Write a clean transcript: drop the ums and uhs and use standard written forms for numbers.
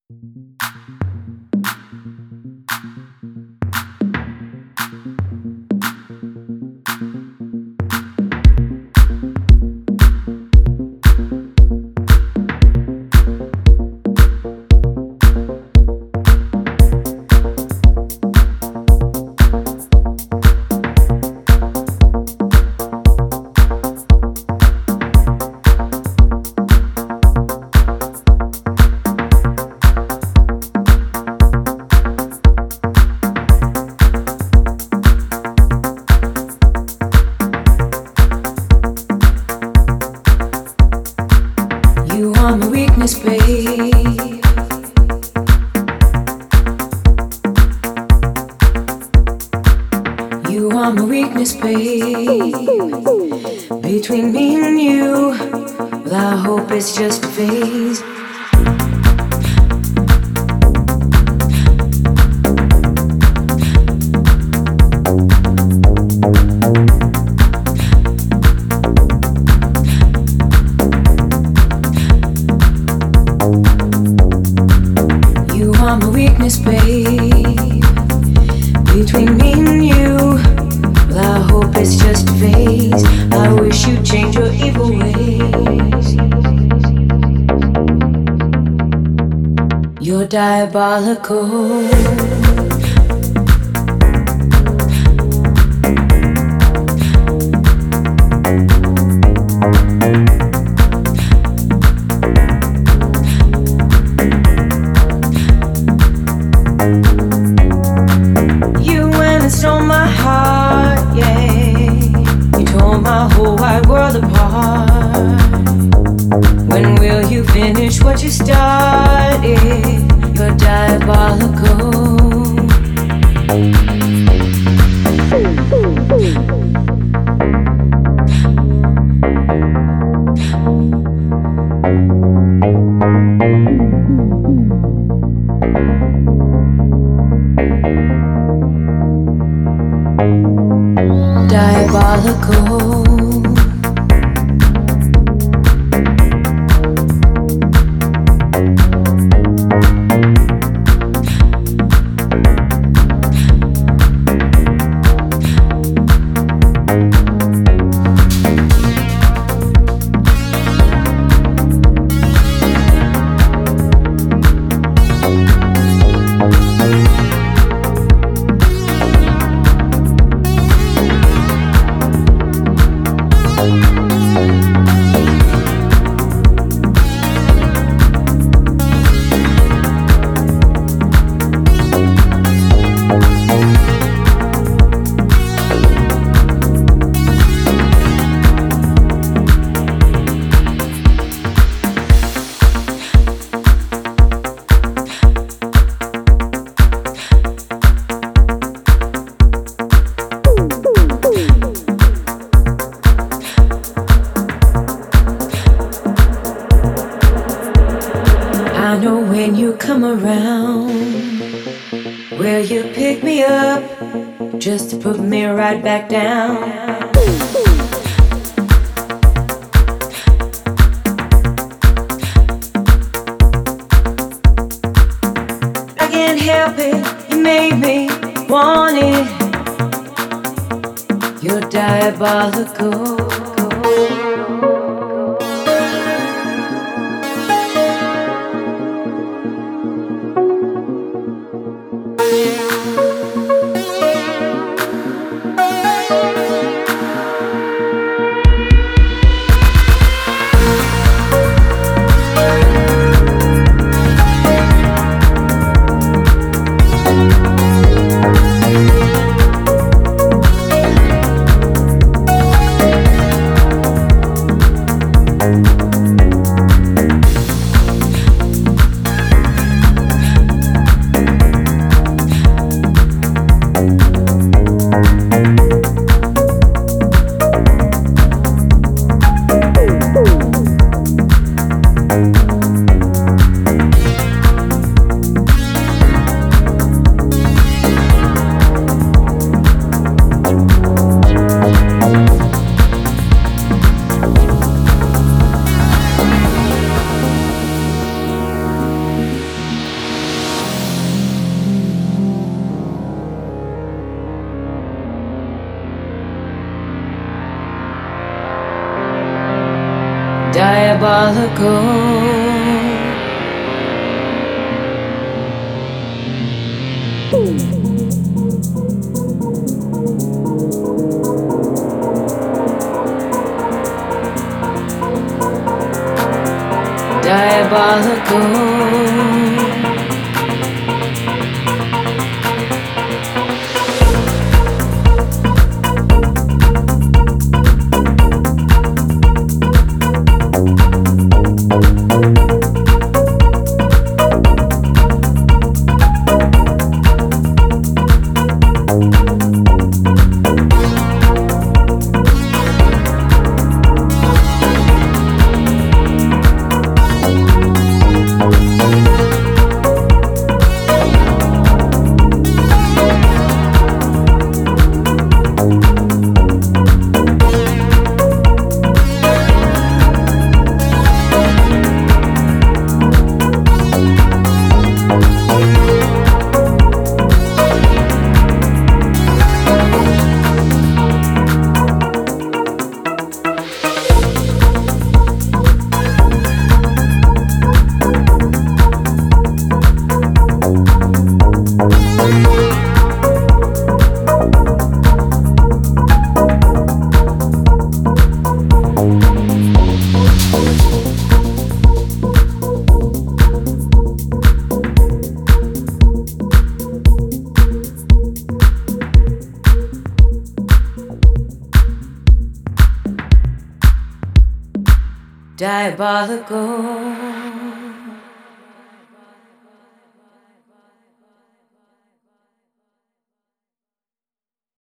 You are my weakness, babe. You are my weakness, babe. Between me and you, well, I hope it's just a phase. You are my weakness, babe. Between me and you, well, I hope it's just a phase. I wish you'd change your evil ways. You're diabolical. You went and stole my heart, yeah. You tore my whole wide world apart. When will you finish what you started? You're diabolical. Diabolical. I know when you come around, will you pick me up just to put me right back down? I can't help it, you made me want it. You're diabolical. Diabolical. Diabolical. Diabolical.